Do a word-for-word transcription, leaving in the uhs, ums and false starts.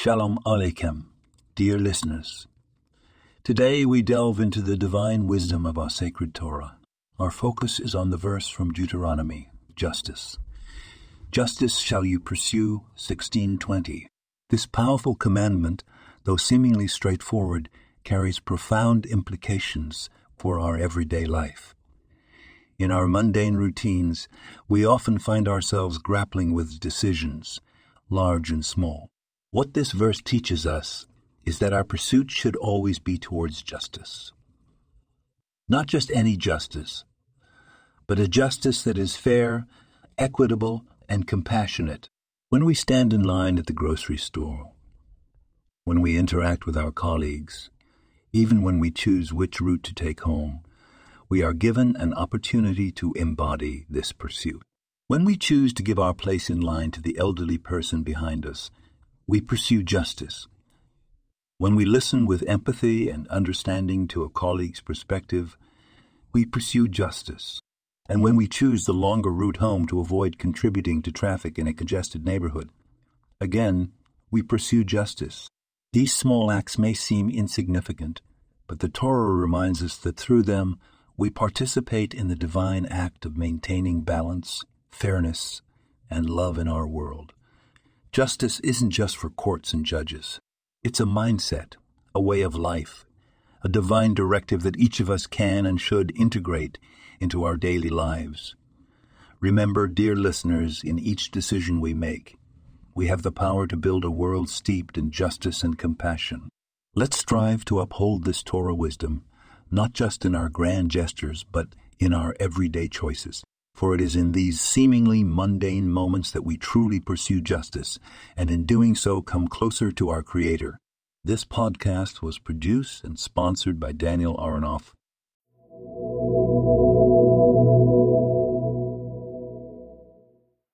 Shalom Aleichem, dear listeners. Today we delve into the divine wisdom of our sacred Torah. Our focus is on the verse from Deuteronomy, justice. Justice shall you pursue, sixteen twenty. This powerful commandment, though seemingly straightforward, carries profound implications for our everyday life. In our mundane routines, we often find ourselves grappling with decisions, large and small. What this verse teaches us is that our pursuit should always be towards justice. Not just any justice, but a justice that is fair, equitable, and compassionate. When we stand in line at the grocery store, when we interact with our colleagues, even when we choose which route to take home, we are given an opportunity to embody this pursuit. When we choose to give our place in line to the elderly person behind us, we pursue justice. When we listen with empathy and understanding to a colleague's perspective, we pursue justice. And when we choose the longer route home to avoid contributing to traffic in a congested neighborhood, again, we pursue justice. These small acts may seem insignificant, but the Torah reminds us that through them we participate in the divine act of maintaining balance, fairness, and love in our world. Justice isn't just for courts and judges. It's a mindset, a way of life, a divine directive that each of us can and should integrate into our daily lives. Remember, dear listeners, in each decision we make, we have the power to build a world steeped in justice and compassion. Let's strive to uphold this Torah wisdom, not just in our grand gestures, but in our everyday choices. For it is in these seemingly mundane moments that we truly pursue justice, and in doing so come closer to our Creator. This podcast was produced and sponsored by Daniel Aronoff